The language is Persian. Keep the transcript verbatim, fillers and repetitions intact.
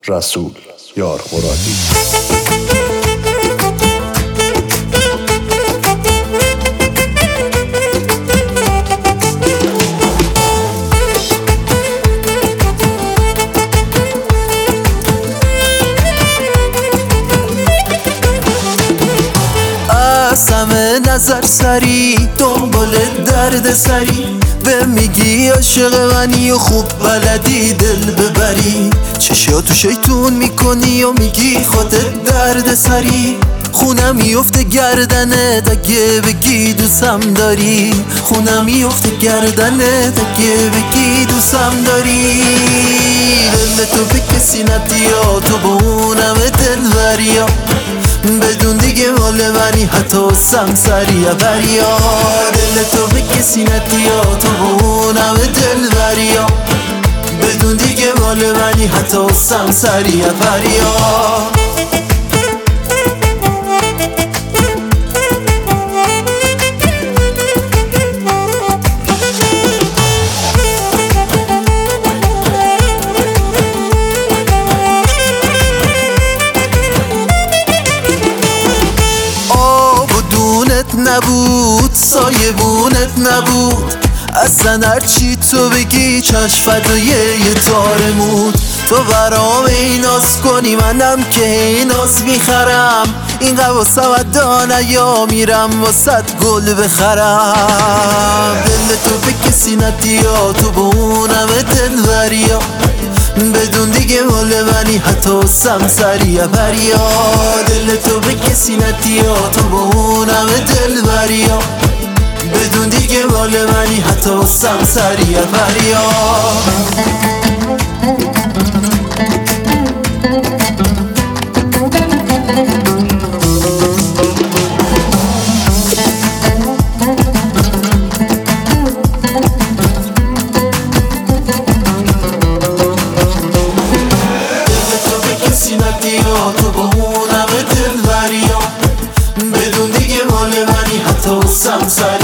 رسول یار مرادی. از همه نظر سری دنبال درد سری به میگی عاشق منی و خوب بلدی دل ببری، چشاتو شیطون میکنی و میگی خودت درد سری. خونم میفته گردنت اگه بگی دوستم داری، خونم میفته گردنت اگه بگی دوستم داری. دل تو به کسی ندی یا تو با اونم دلبریا، بدون دیگه مال منی حتی سمسری بریا. دل تو به کسی ندی یا تو با اونم دلبریا، بدون دیگه مال منی حتی سمسری بریا. نبود سایبونت نبود، اصلا هرچی تو بگی چشم فدای یه تارمود. تو برام این ناز کنی منم که این ناز میخرم، این قواسه و دانه یا میرم واسد گل بخرم. دل تو به کسی ندی یا تو با اونم دلبریا، بدون دیگه مال منی حتی سمسری بریا. دل تو به کسی ندی یا تو با اونم دلبریا، بدون دیگه مال منی حتی سمسری بریا. تو با اونم دلبریا، بدون دیگه مال منی حتی سمسری